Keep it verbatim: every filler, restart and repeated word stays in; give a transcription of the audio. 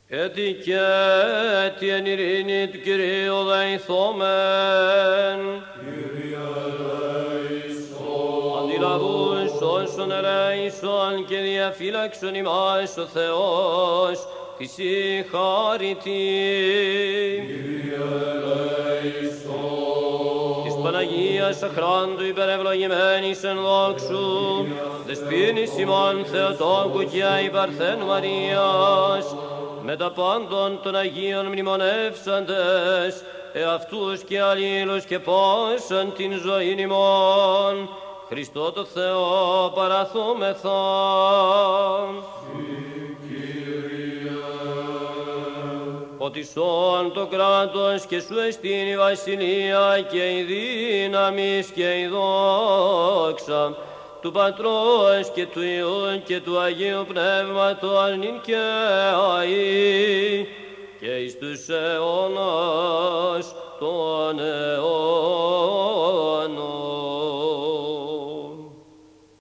Έτσι και την εν ειρήνη του Κυρίου δεηθόμεν. Κύριε ελέησον. Αντιλαβούς όσων ελέησον και διαφύλαξον ημάς ο Θεός, της η χάρητη. Κύριε ελέησον. Της Παναγίας αχράντου υπερευλογημένης εν δόξου, δεσποίνης ημών Θεοτόκου και αϊπαρθέν Μαρίας, με τα πάντων των Αγίων μνημονεύσαντες, εαυτούς και αλλήλους και πόσαν την ζωήν ημών, Χριστό το Θεό παραθούμεθα. Ότι σών το κράτος και σου εστίν η βασιλεία και η δύναμις και η δόξα του Πατρός και του Υιού και του Αγίου Πνεύματος νυν και αεί και εις τους αιώνας των αιώνων.